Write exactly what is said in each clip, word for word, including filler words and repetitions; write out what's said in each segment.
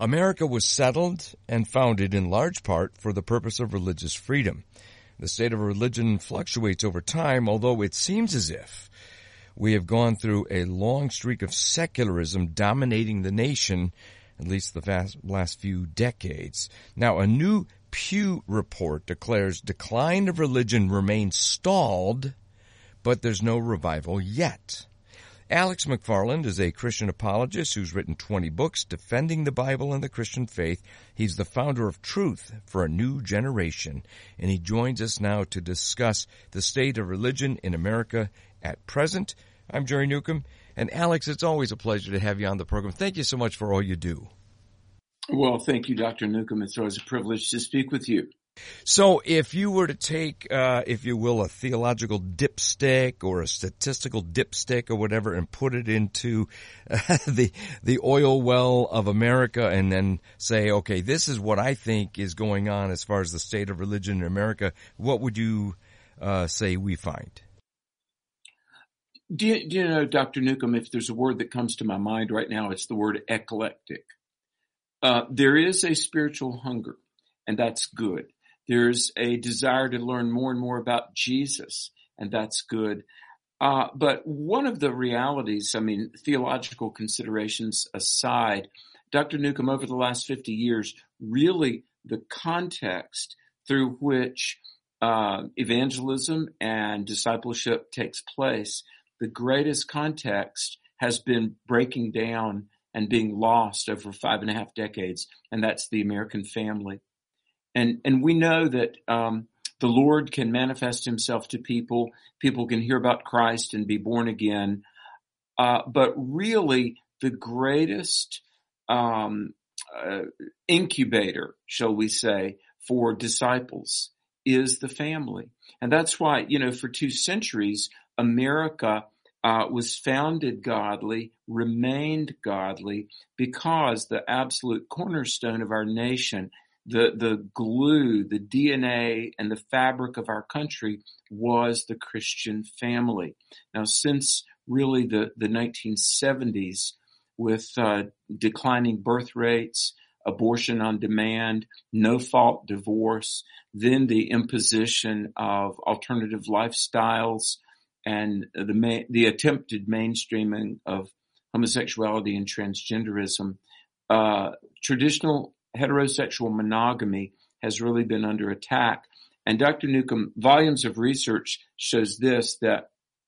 America was settled and founded in large part for the purpose of religious freedom. The state of religion fluctuates over time, although it seems as if we have gone through a long streak of secularism dominating the nation, at least the vast, last few decades. Now, a new Pew report declares decline of religion remains stalled, but there's no revival yet. Alex McFarland is a Christian apologist who's written twenty books defending the Bible and the Christian faith. He's the founder of Truth for a New Generation, and he joins us now to discuss the state of religion in America at present. I'm Jerry Newcomb, and Alex, it's always a pleasure to have you on the program. Thank you so much for all you do. Well, thank you, Doctor Newcomb. It's always a privilege to speak with you. So if you were to take, uh, if you will, a theological dipstick or a statistical dipstick or whatever and put it into uh, the the oil well of America and then say, okay, this is what I think is going on as far as the state of religion in America, what would you uh, say we find? Do you, do you know, Doctor Newcomb, if there's a word that comes to my mind right now, it's the word eclectic. Uh, there is a spiritual hunger, and that's good. There's a desire to learn more and more about Jesus, and that's good. Uh, but one of the realities, I mean, theological considerations aside, Doctor Newcomb, over the last fifty years, really the context through which uh, evangelism and discipleship takes place, the greatest context has been breaking down and being lost over five and a half decades, and that's the American family. And and we know that um, the Lord can manifest himself to people. People can hear about Christ and be born again. Uh, but really, the greatest um, uh, incubator, shall we say, for disciples is the family. And that's why, you know, for two centuries, America Uh, was founded godly, remained godly, because the absolute cornerstone of our nation, the, the glue, the D N A, and the fabric of our country was the Christian family. Now, since really the, the nineteen seventies, with uh, declining birth rates, abortion on demand, no-fault divorce, then the imposition of alternative lifestyles, and the ma- the attempted mainstreaming of homosexuality and transgenderism, uh, traditional heterosexual monogamy has really been under attack. And Doctor Newcomb, volumes of research shows this, that,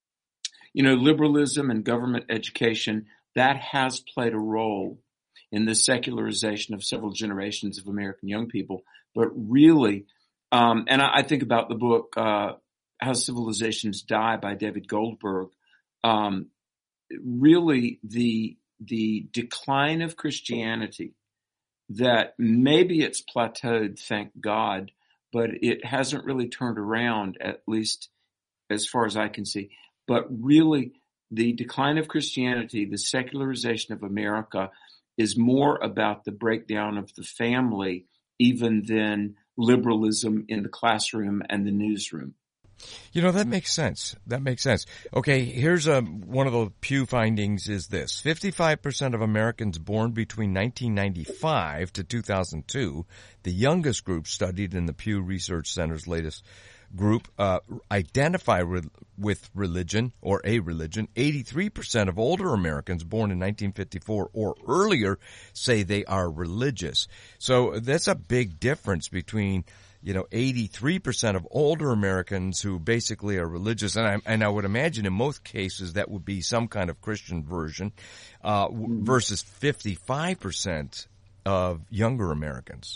you know, liberalism and government education, that has played a role in the secularization of several generations of American young people. But really, um, and I, I think about the book, uh, How Civilizations Die by David Goldberg. Um, really, the the decline of Christianity, that maybe it's plateaued, thank God, but it hasn't really turned around, at least as far as I can see. But really, the decline of Christianity, the secularization of America, is more about the breakdown of the family, even than liberalism in the classroom and the newsroom. You know, that makes sense. That makes sense. Okay, here's a, one of the Pew findings is this. fifty-five percent of Americans born between nineteen ninety-five to two thousand two, the youngest group studied in the Pew Research Center's latest group, uh, identify re- with religion or a religion. eighty-three percent of older Americans born in nineteen fifty-four or earlier say they are religious. So that's a big difference between, you know, eighty-three percent of older Americans who basically are religious, and I, and I would imagine in most cases that would be some kind of Christian version, uh, mm-hmm. versus fifty-five percent of younger Americans.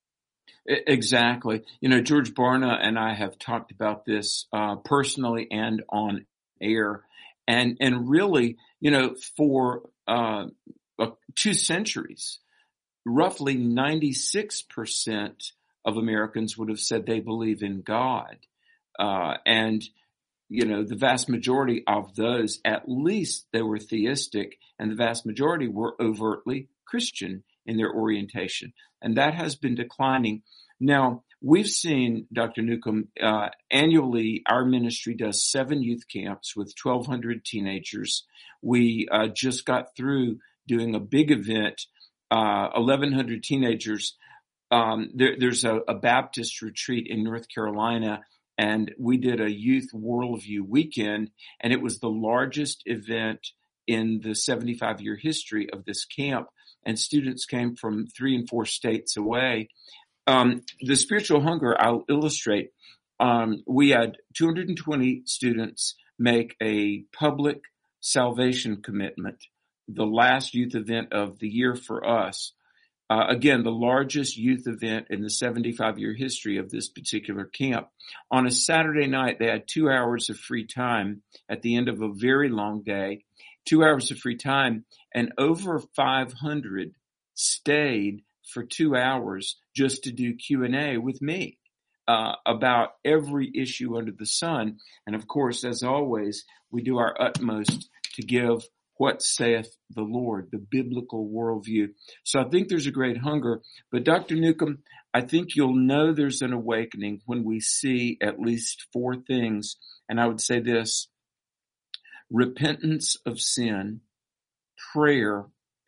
Exactly. You know, George Barna and I have talked about this uh, personally and on air, and and really, you know, for uh, uh, two centuries, roughly ninety-six percent of Americans would have said they believe in God. Uh, and, you know, the vast majority of those, at least they were theistic, and the vast majority were overtly Christian in their orientation. And that has been declining. Now, we've seen, Doctor Newcomb, uh, annually our ministry does seven youth camps with twelve hundred teenagers. We uh, just got through doing a big event uh, eleven hundred teenagers. Um, there, there's a, a Baptist retreat in North Carolina, and we did a youth worldview weekend, and it was the largest event in the seventy-five year history of this camp. And students came from three and four states away. Um, the spiritual hunger, I'll illustrate. Um, we had two hundred twenty students make a public salvation commitment, the last youth event of the year for us. Uh, again, the largest youth event in the seventy-five year history of this particular camp. On a Saturday night, they had two hours of free time at the end of a very long day, two hours of free time, and over five hundred stayed for two hours just to do Q and A with me uh, about every issue under the sun. And of course, as always, we do our utmost to give what saith the Lord, the biblical worldview. So I think there's a great hunger. But Doctor Newcomb, I think you'll know there's an awakening when we see at least four things. And I would say this: repentance of sin, prayer,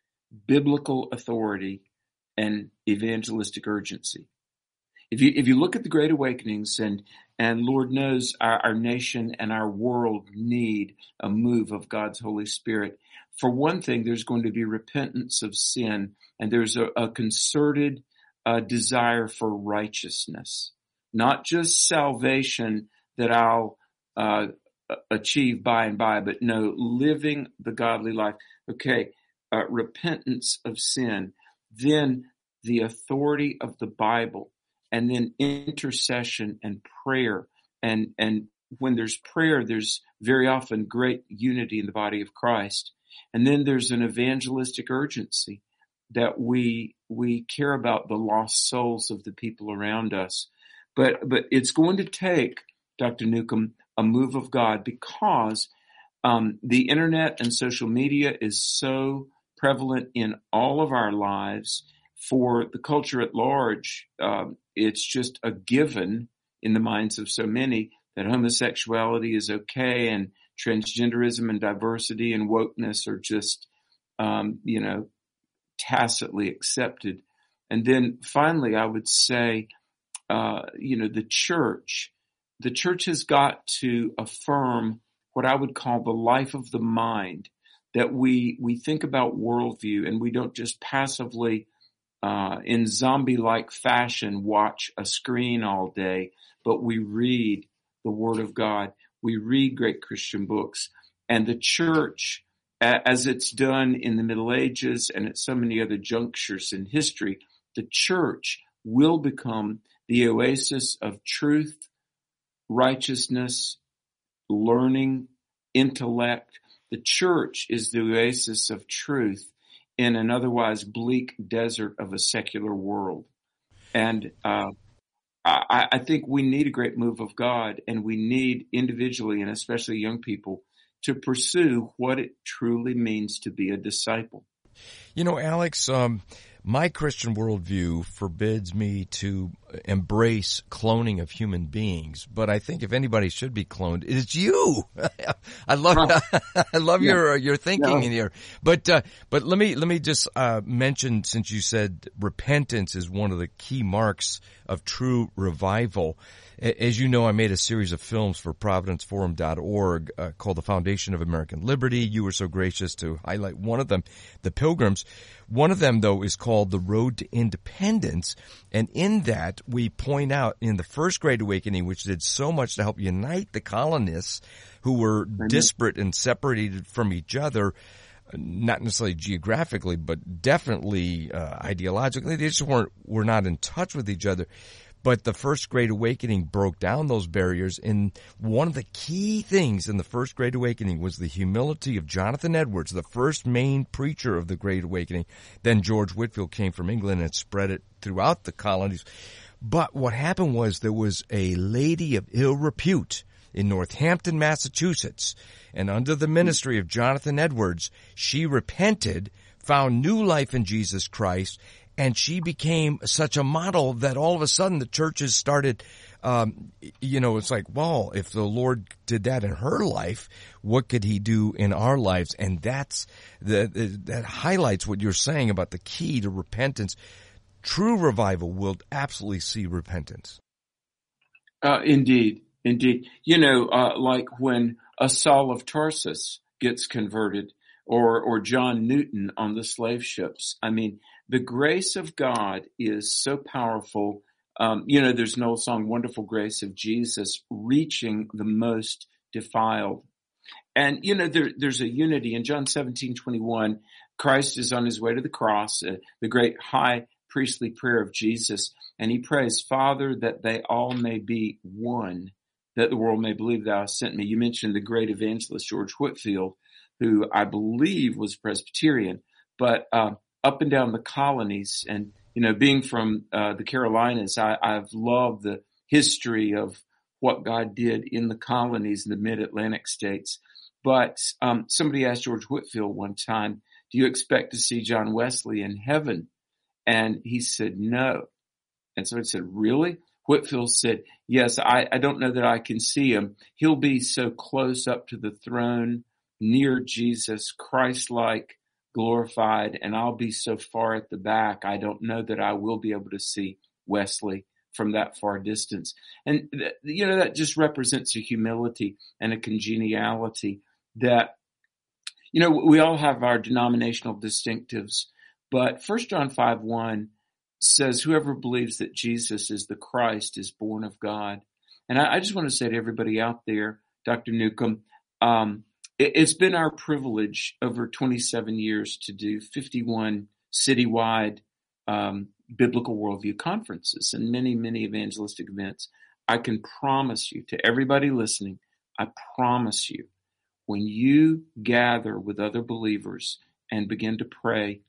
biblical authority, and evangelistic urgency. If you, if you look at the Great Awakenings, and, and Lord knows our, our nation and our world need a move of God's Holy Spirit. For one thing, there's going to be repentance of sin, and there's a, a concerted uh, desire for righteousness, not just salvation that I'll uh, achieve by and by, but no, living the godly life. Okay, uh, repentance of sin, then the authority of the Bible, and then intercession and prayer. And, and when there's prayer, there's very often great unity in the body of Christ. And then there's an evangelistic urgency that we, we care about the lost souls of the people around us. But, but it's going to take, Doctor Newcomb, a move of God, because, um, the internet and social media is so prevalent in all of our lives. For the culture at large, um, it's just a given in the minds of so many that homosexuality is okay, and transgenderism and diversity and wokeness are just, um, you know, tacitly accepted. And then finally, I would say, uh, you know, the church, the church has got to affirm what I would call the life of the mind, that we, we think about worldview, and we don't just passively Uh, in zombie-like fashion, watch a screen all day, but we read the Word of God. We read great Christian books. And the church, as it's done in the Middle Ages and at so many other junctures in history, the church will become the oasis of truth, righteousness, learning, intellect. The church is the oasis of truth in an otherwise bleak desert of a secular world. And uh, I, I think we need a great move of God, and we need individually, and especially young people, to pursue what it truly means to be a disciple. You know, Alex, um, my Christian worldview forbids me to embrace cloning of human beings, but I think if anybody should be cloned, it's you. I love, I love yeah. your your thinking yeah. in here. But uh, but let me let me just uh, mention, since you said repentance is one of the key marks of true revival. As you know, I made a series of films for Providence Forum dot org uh, called The Foundation of American Liberty. You were so gracious to highlight one of them, The Pilgrims. One of them, though, is called The Road to Independence. And in that, we point out in the First Great Awakening, which did so much to help unite the colonists who were mm-hmm. disparate and separated from each other, not necessarily geographically, but definitely uh, ideologically. They just weren't, were not in touch with each other. But the First Great Awakening broke down those barriers, and one of the key things in the First Great Awakening was the humility of Jonathan Edwards, the first main preacher of the Great Awakening. Then George Whitefield came from England and spread it throughout the colonies. But what happened was there was a lady of ill repute in Northampton, Massachusetts, and under the ministry of Jonathan Edwards, she repented, found new life in Jesus Christ, and she became such a model that all of a sudden the churches started um, you know, it's like, well, if the Lord did that in her life, what could he do in our lives? And that's the, that highlights what you're saying about the key to repentance. True revival will absolutely see repentance. Uh, indeed, indeed. You know, uh, like when a Saul of Tarsus gets converted, or or John Newton on the slave ships. I mean, the grace of God is so powerful. Um, you know, there's an old song, Wonderful Grace of Jesus, reaching the most defiled. And, you know, there, there's a unity. In John seventeen twenty-one, Christ is on his way to the cross, uh, the great high priestly prayer of Jesus, and he prays, Father, that they all may be one, that the world may believe thou hast sent me. You mentioned the great evangelist George Whitefield, who I believe was Presbyterian, but uh, up and down the colonies, and you know, being from uh, the Carolinas, I, I've loved the history of what God did in the colonies in the mid-Atlantic states. But um, somebody asked George Whitefield one time, do you expect to see John Wesley in heaven? And he said, no. And so I said, really? Whitefield said, yes, I, I don't know that I can see him. He'll be so close up to the throne, near Jesus, Christ-like, glorified, and I'll be so far at the back, I don't know that I will be able to see Wesley from that far distance. And, th- you know, that just represents a humility and a congeniality that, you know, we all have our denominational distinctives, but First John five one says, whoever believes that Jesus is the Christ is born of God. And I, I just want to say to everybody out there, Doctor Newcomb, um, it's been our privilege over twenty-seven years to do fifty-one citywide um, biblical worldview conferences and many, many evangelistic events. I can promise you, to everybody listening, I promise you, when you gather with other believers and begin to pray,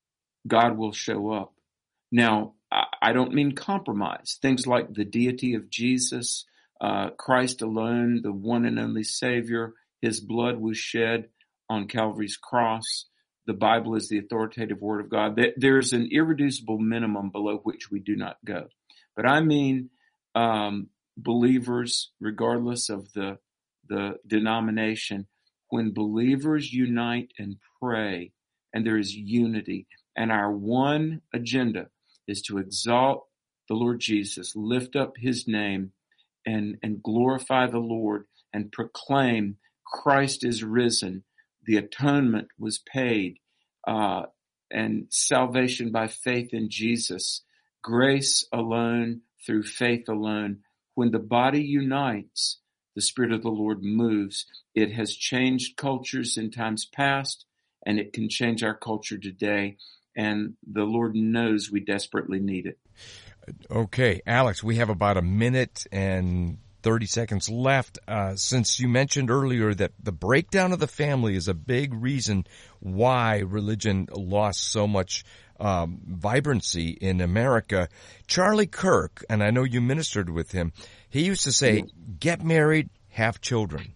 God will show up. Now, I don't mean compromise. Things like the deity of Jesus, uh, Christ alone, the one and only Savior, his blood was shed on Calvary's cross. The Bible is the authoritative word of God. There's an irreducible minimum below which we do not go. But I mean um, believers, regardless of the, the denomination, when believers unite and pray, and there is unity, and our one agenda is to exalt the Lord Jesus, lift up his name, and, and glorify the Lord, and proclaim Christ is risen, the atonement was paid, uh, and salvation by faith in Jesus, grace alone through faith alone. When the body unites, the Spirit of the Lord moves. It has changed cultures in times past, and it can change our culture today. And the Lord knows we desperately need it. Okay, Alex, we have about a minute and thirty seconds left. Uh, since you mentioned earlier that the breakdown of the family is a big reason why religion lost so much um, vibrancy in America, Charlie Kirk, and I know you ministered with him, he used to say, get married, have children.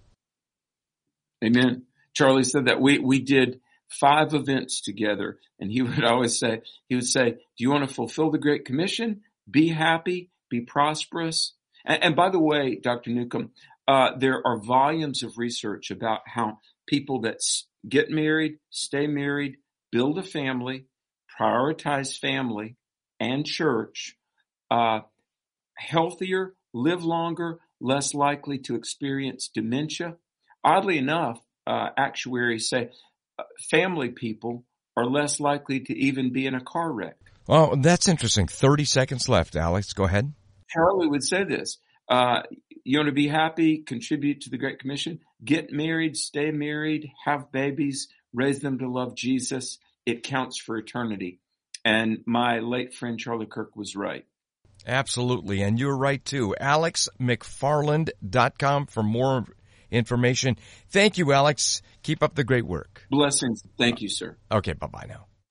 Amen. Charlie said that. We, we did five events together, and he would always say, he would say, do you want to fulfill the Great Commission? Be happy, be prosperous. And, and by the way, Doctor Newcomb, uh, there are volumes of research about how people that s- get married, stay married, build a family, prioritize family and church, uh, healthier, live longer, less likely to experience dementia. Oddly enough, uh, actuaries say uh, family people are less likely to even be in a car wreck. Oh, that's interesting. thirty seconds left, Alex. Go ahead. Charlie would say this. Uh, you want to be happy, contribute to the Great Commission, get married, stay married, have babies, raise them to love Jesus. It counts for eternity. And my late friend Charlie Kirk was right. Absolutely. And you're right, too. alex mcfarland dot com for more information. Thank you, Alex. Keep up the great work. Blessings. Thank you, sir. Okay, bye-bye now.